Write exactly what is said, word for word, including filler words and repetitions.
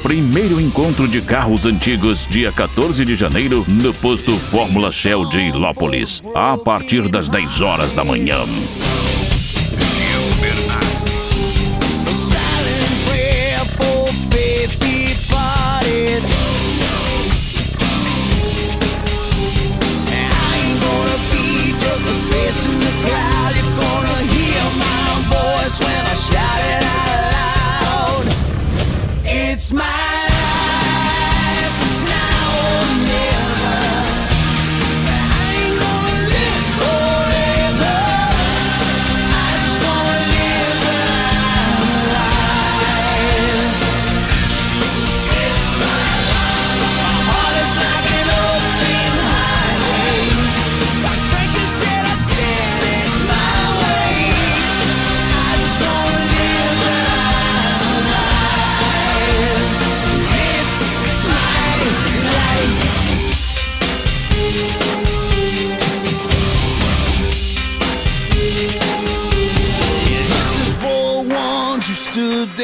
Primeiro encontro de carros antigos, dia quatorze de janeiro, no posto Fórmula Shell de Ilópolis, a partir das dez horas da manhã. It's my life, it's now or never. I ain't gonna live forever. I just wanna live when I'm alive. It's my life. My heart is like an open highway. Like Franklin said, I did it my way. I just wanna live when I'm alive. It's my life. This is for the ones who stood there.